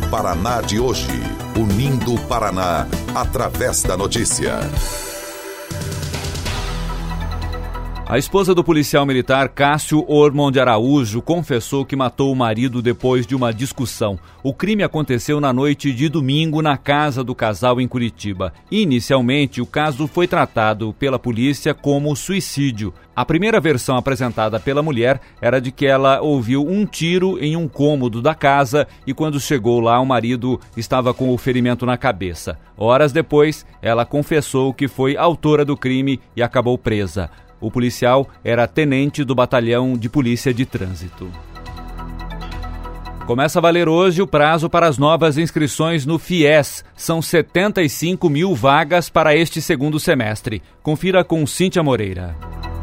Paraná de hoje. Unindo o Paraná através da notícia. A esposa do policial militar Cássio Ormond Araújo confessou que matou o marido depois de uma discussão. O crime aconteceu na noite de domingo na casa do casal em Curitiba. Inicialmente, o caso foi tratado pela polícia como suicídio. A primeira versão apresentada pela mulher era de que ela ouviu um tiro em um cômodo da casa e quando chegou lá o marido estava com o ferimento na cabeça. Horas depois, ela confessou que foi autora do crime e acabou presa. O policial era tenente do Batalhão de Polícia de Trânsito. Começa a valer hoje o prazo para as novas inscrições no FIES. São 75 mil vagas para este segundo semestre. Confira com Cíntia Moreira.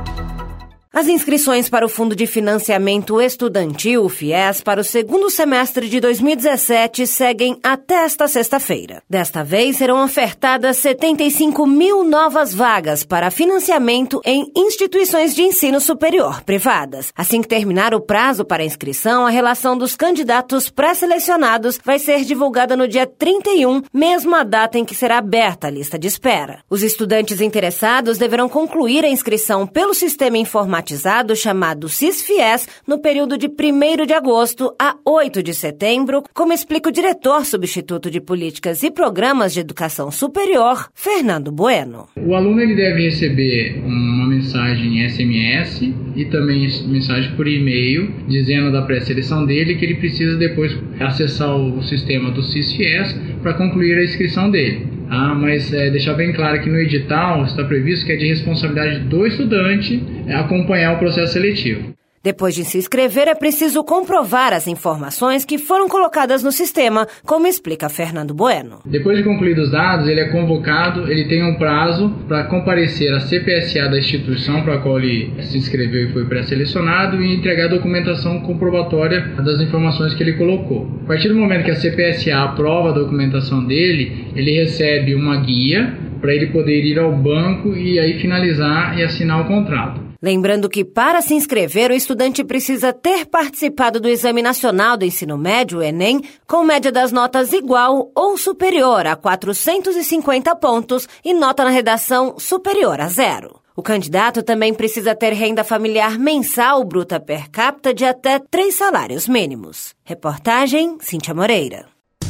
As inscrições para o Fundo de Financiamento Estudantil, FIES, para o segundo semestre de 2017 seguem até esta sexta-feira. Desta vez, serão ofertadas 75 mil novas vagas para financiamento em instituições de ensino superior privadas. Assim que terminar o prazo para inscrição, a relação dos candidatos pré-selecionados vai ser divulgada no dia 31, mesmo a data em que será aberta a lista de espera. Os estudantes interessados deverão concluir a inscrição pelo sistema informatizado chamado SIS-FIES no período de 1º de agosto a 8 de setembro, como explica o diretor substituto de Políticas e Programas de Educação Superior, Fernando Bueno. O aluno ele deve receber uma mensagem SMS e também mensagem por e-mail dizendo da pré-seleção dele que ele precisa depois acessar o sistema do SIS-FIES para concluir a inscrição dele. Mas deixar bem claro que no edital está previsto que é de responsabilidade do estudante acompanhar o processo seletivo. Depois de se inscrever, é preciso comprovar as informações que foram colocadas no sistema, como explica Fernando Bueno. Depois de concluídos os dados, ele é convocado, ele tem um prazo para comparecer à CPSA da instituição para a qual ele se inscreveu e foi pré-selecionado e entregar a documentação comprobatória das informações que ele colocou. A partir do momento que a CPSA aprova a documentação dele, ele recebe uma guia para ele poder ir ao banco e aí finalizar e assinar o contrato. Lembrando que, para se inscrever, o estudante precisa ter participado do Exame Nacional do Ensino Médio, Enem, com média das notas igual ou superior a 450 pontos e nota na redação superior a 0. O candidato também precisa ter renda familiar mensal bruta per capita de até 3 salários mínimos. Reportagem, Cíntia Moreira.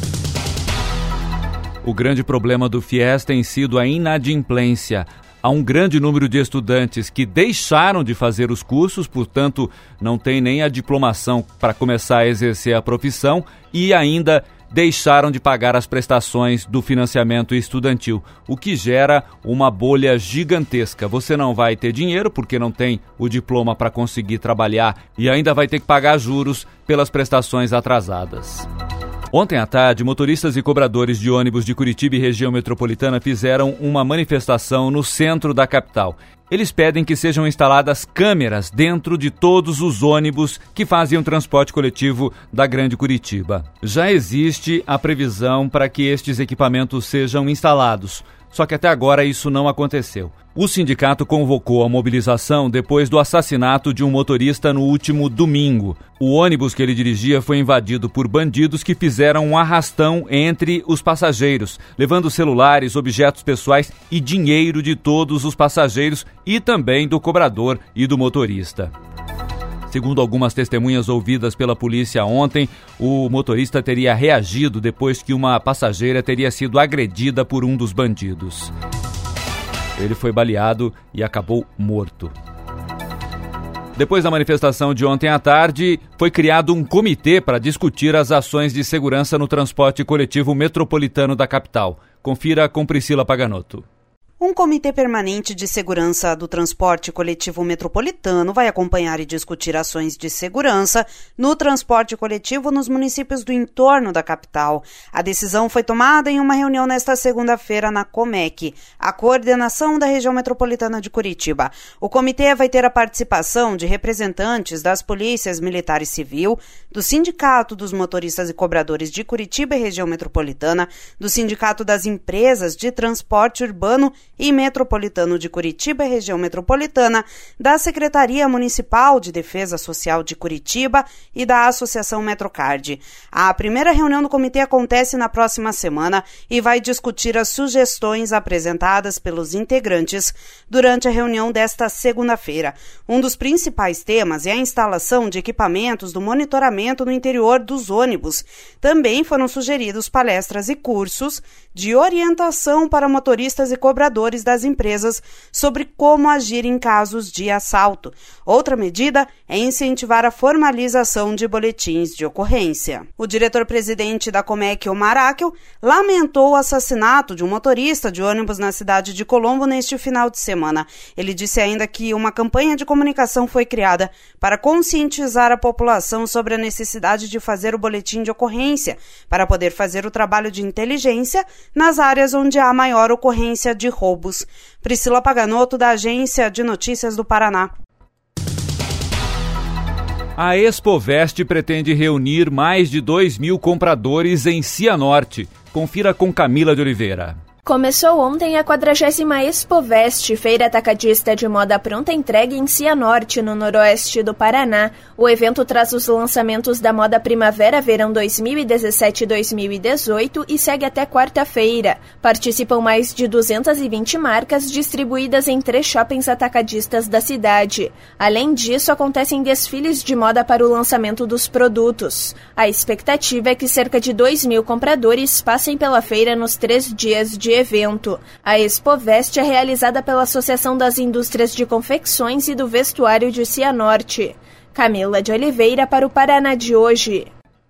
O grande problema do FIES tem sido a inadimplência. Há um grande número de estudantes que deixaram de fazer os cursos, portanto, não tem nem a diplomação para começar a exercer a profissão e ainda deixaram de pagar as prestações do financiamento estudantil, o que gera uma bolha gigantesca. Você não vai ter dinheiro porque não tem o diploma para conseguir trabalhar e ainda vai ter que pagar juros pelas prestações atrasadas. Ontem à tarde, motoristas e cobradores de ônibus de Curitiba e região metropolitana fizeram uma manifestação no centro da capital. Eles pedem que sejam instaladas câmeras dentro de todos os ônibus que fazem o transporte coletivo da Grande Curitiba. Já existe a previsão para que estes equipamentos sejam instalados, só que até agora isso não aconteceu. O sindicato convocou a mobilização depois do assassinato de um motorista no último domingo. O ônibus que ele dirigia foi invadido por bandidos que fizeram um arrastão entre os passageiros, levando celulares, objetos pessoais e dinheiro de todos os passageiros e também do cobrador e do motorista. Segundo algumas testemunhas ouvidas pela polícia ontem, o motorista teria reagido depois que uma passageira teria sido agredida por um dos bandidos. Ele foi baleado e acabou morto. Depois da manifestação de ontem à tarde, foi criado um comitê para discutir as ações de segurança no transporte coletivo metropolitano da capital. Confira com Priscila Paganotto. Um comitê permanente de segurança do transporte coletivo metropolitano vai acompanhar e discutir ações de segurança no transporte coletivo nos municípios do entorno da capital. A decisão foi tomada em uma reunião nesta segunda-feira na Comec, a coordenação da região metropolitana de Curitiba. O comitê vai ter a participação de representantes das polícias militar e civil, do Sindicato dos Motoristas e Cobradores de Curitiba e região metropolitana, do Sindicato das Empresas de Transporte Urbano e Metropolitano de Curitiba e Região Metropolitana, da Secretaria Municipal de Defesa Social de Curitiba e da Associação Metrocard. A primeira reunião do comitê acontece na próxima semana e vai discutir as sugestões apresentadas pelos integrantes durante a reunião desta segunda-feira. Um dos principais temas é a instalação de equipamentos do monitoramento no interior dos ônibus. Também foram sugeridos palestras e cursos de orientação para motoristas e cobradores das empresas sobre como agir em casos de assalto. Outra medida é incentivar a formalização de boletins de ocorrência. O diretor-presidente da Comec, Omar Akel, lamentou o assassinato de um motorista de ônibus na cidade de Colombo neste final de semana. Ele disse ainda que uma campanha de comunicação foi criada para conscientizar a população sobre a necessidade de fazer o boletim de ocorrência, para poder fazer o trabalho de inteligência nas áreas onde há maior ocorrência de roubos. Priscila Paganotto, da Agência de Notícias do Paraná. A Expovest pretende reunir mais de 2.000 compradores em Cianorte. Confira com Camila de Oliveira. Começou ontem a 40ª Expovest, feira atacadista de moda pronta entregue em Cianorte, no noroeste do Paraná. O evento traz os lançamentos da moda primavera-verão 2017-2018 e segue até quarta-feira. Participam mais de 220 marcas distribuídas em 3 shoppings atacadistas da cidade. Além disso, acontecem desfiles de moda para o lançamento dos produtos. A expectativa é que cerca de 2.000 compradores passem pela feira nos 3 dias de evento. A Expovest é realizada pela Associação das Indústrias de Confecções e do Vestuário de Cianorte. Camila de Oliveira para o Paraná de hoje.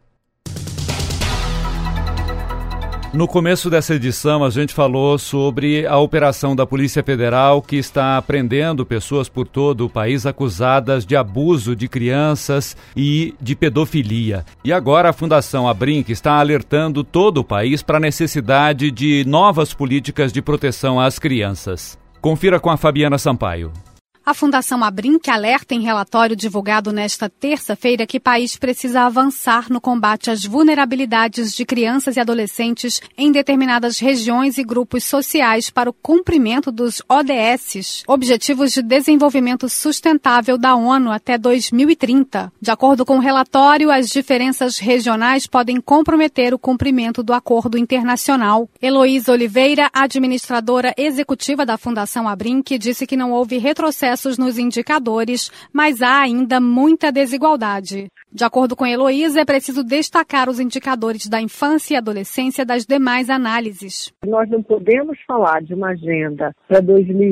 No começo dessa edição, a gente falou sobre a operação da Polícia Federal que está prendendo pessoas por todo o país acusadas de abuso de crianças e de pedofilia. E agora a Fundação Abrinq está alertando todo o país para a necessidade de novas políticas de proteção às crianças. Confira com a Fabiana Sampaio. A Fundação Abrinq alerta em relatório divulgado nesta terça-feira que o país precisa avançar no combate às vulnerabilidades de crianças e adolescentes em determinadas regiões e grupos sociais para o cumprimento dos ODS, Objetivos de Desenvolvimento Sustentável da ONU até 2030. De acordo com o relatório, as diferenças regionais podem comprometer o cumprimento do acordo internacional. Heloísa Oliveira, administradora executiva da Fundação Abrinq, disse que não houve retrocesso nos indicadores, mas há ainda muita desigualdade. De acordo com Heloísa, é preciso destacar os indicadores da infância e adolescência das demais análises. Nós não podemos falar de uma agenda para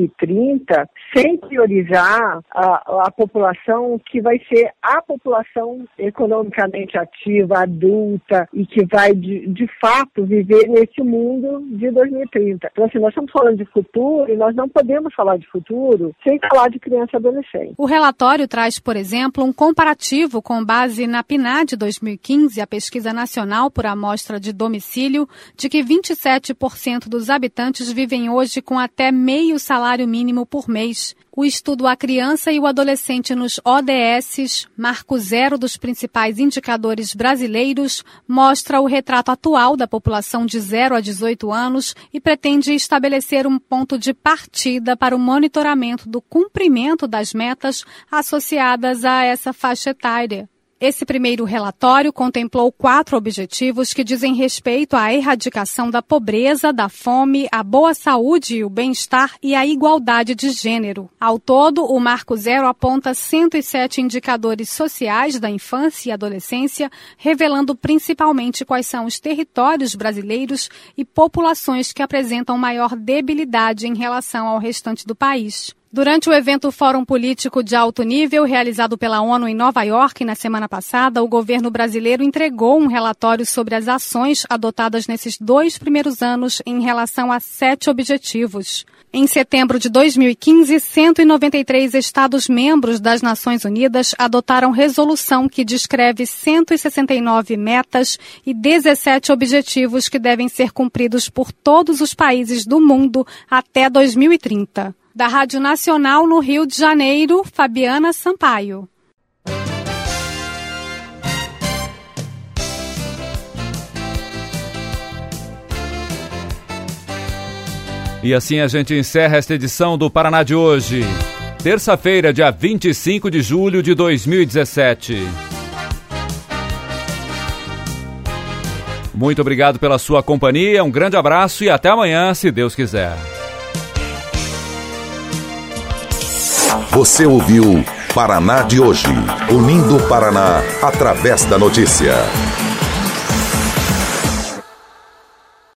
2030 sem priorizar a população que vai ser a população economicamente ativa, adulta e que vai de fato viver nesse mundo de 2030. Então, assim, nós estamos falando de futuro e nós não podemos falar de futuro sem falar de criança e adolescente. O relatório traz, por exemplo, um comparativo com base na PNAD 2015, a Pesquisa Nacional por Amostra de Domicílio, de que 27% dos habitantes vivem hoje com até meio salário mínimo por mês. O estudo A Criança e o Adolescente nos ODS, marco zero dos principais indicadores brasileiros, mostra o retrato atual da população de 0 a 18 anos e pretende estabelecer um ponto de partida para o monitoramento do cumprimento das metas associadas a essa faixa etária. Esse primeiro relatório contemplou 4 objetivos que dizem respeito à erradicação da pobreza, da fome, à boa saúde e o bem-estar e à igualdade de gênero. Ao todo, o Marco Zero aponta 107 indicadores sociais da infância e adolescência, revelando principalmente quais são os territórios brasileiros e populações que apresentam maior debilidade em relação ao restante do país. Durante o evento Fórum Político de Alto Nível, realizado pela ONU em Nova York na semana passada, o governo brasileiro entregou um relatório sobre as ações adotadas nesses 2 primeiros anos em relação a 7 objetivos. Em setembro de 2015, 193 Estados-membros das Nações Unidas adotaram resolução que descreve 169 metas e 17 objetivos que devem ser cumpridos por todos os países do mundo até 2030. Da Rádio Nacional no Rio de Janeiro, Fabiana Sampaio. E assim a gente encerra esta edição do Paraná de hoje. Terça-feira, dia 25 de julho de 2017. Muito obrigado pela sua companhia, um grande abraço e até amanhã, se Deus quiser. Você ouviu Paraná de hoje, unindo o Paraná através da notícia.